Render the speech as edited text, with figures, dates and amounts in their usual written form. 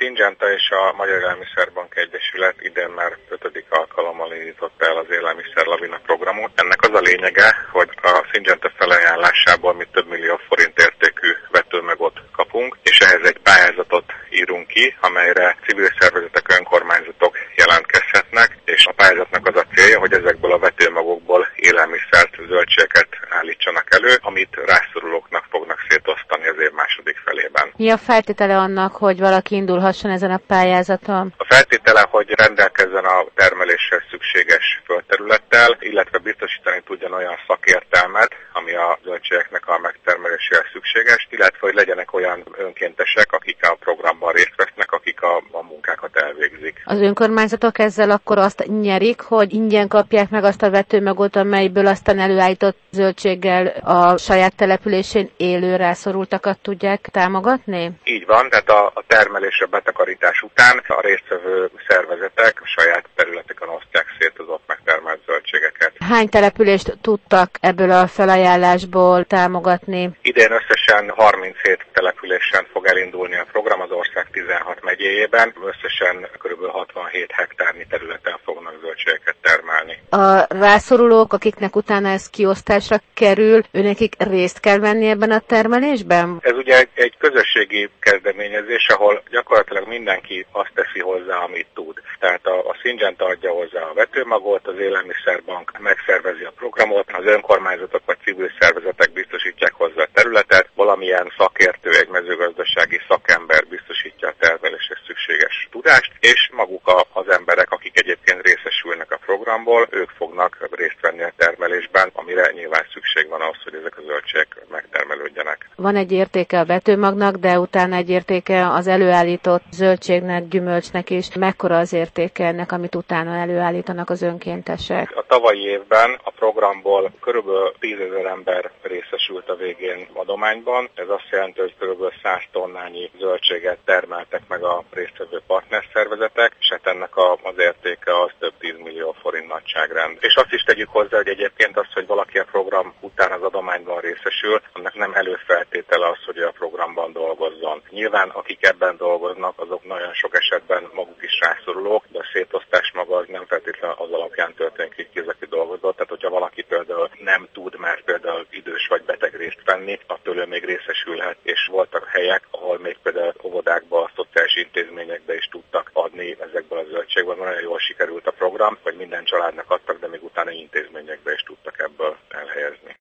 Syngenta és a Magyar Élelmiszerbank Egyesület idén már 5. alkalommal indította el az Élelmiszer Lavina programot. Ennek az a lényege, hogy a Syngenta felajánlásából mi több millió forint értékű vetőmagot kapunk, és ehhez egy pályázatot írunk ki, amelyre civil szervezetek, önkormányzatok jelentkezhetnek, és a pályázatnak az a célja, hogy ezekből a vetőmagokból élelmiszert, zöldségeket állítsanak elő, amit rászorulóknak fognak szétosztani az év második felében. Mi a feltétele annak, hogy valaki indulhasson ezen a pályázaton? A feltétele, hogy rendelkezzen a termeléshez szükséges földterülettel, illetve biztosítani tudjon olyan szakértelmet, ami a zöldségeknek a megtermeléséhez szükséges, illetve hogy legyenek olyan önkéntesek, akik a programban részt vesznek, akik a munkákat elvégzik. Az önkormányzatok ezzel akkor azt nyerik, hogy ingyen kapják meg azt a vetőmagot, amelyből aztán előállított zöldséggel a saját településén élő rászorultakat tudják támogatni? Így van, tehát a termelés, a betakarítás után a résztvevő szervezetek a saját területeken osztják szét az ott megtermelt zöldségeket. Hány települést tudtak ebből a felajánlásból támogatni? Idén összesen 37 településen fog elindulni a program az ország 16 megyéjében. Összesen kb. 67 hektárnyi területen fognak zöldségeket termelni. A rászorulók, akiknek utána ez kiosztásra kerül, őnekik részt kell venni ebben a termelésben? Ez ugye egy közösségi kezdeményezés, ahol gyakorlatilag mindenki azt teszi hozzá, amit tud. Tehát a Syngenta adja hozzá a vetőmagot, az Élelmiszerbank megszervezi a programot, az önkormányzatok vagy civil szervezetek biztosítják hozzá a területet, valamilyen szakértő, egy mezőgazdasági szakember biztosítja a termeléshez szükséges tudást, és maguk az emberek, akik egyébként részesülnek a programból, ők fognak részt venni a termelésben, amire nyilván szükség van ahhoz, hogy ezek a zöldségek megtermelődjenek. Van egy értéke a vetőmagnak, de utána egy értéke az előállított zöldségnek, gyümölcsnek is. Mekkora az értéke ennek, amit utána előállítanak az önkéntesek? A tavalyi évben a programból körülbelül 10 000 ember részesült a végén adományban. Ez azt jelenti, hogy körülbelül 100 tonnányi zöldséget termeltek meg a résztvevő partnerszervezetek, és hát ennek az értéke az több 10 millió forint nagyságrend. És azt is tegyük hozzá, hogy egyébként az, hogy valaki a program után az adományban részesül, annak nem előfeltétele az, hogy a programban dolgozzon. Nyilván akik ebben dolgoznak, azok nagyon sok esetben maguk is rászorulók, de a szétosztás maga az nem feltétlenül az alapján történik, hogy ki az, aki dolgozott. Tehát, hogyha valaki például nem tud, mert például idős vagy beteg részt venni, attól ő még részesülhet, és voltak helyek, ahol még például óvodákba, szociális intézményekbe is tudtak adni ezekből a zöldségből. Nagyon jól sikerült a program, hogy minden családnak adtak, de még utána intézményekbe is tudtak ebből elhelyezni.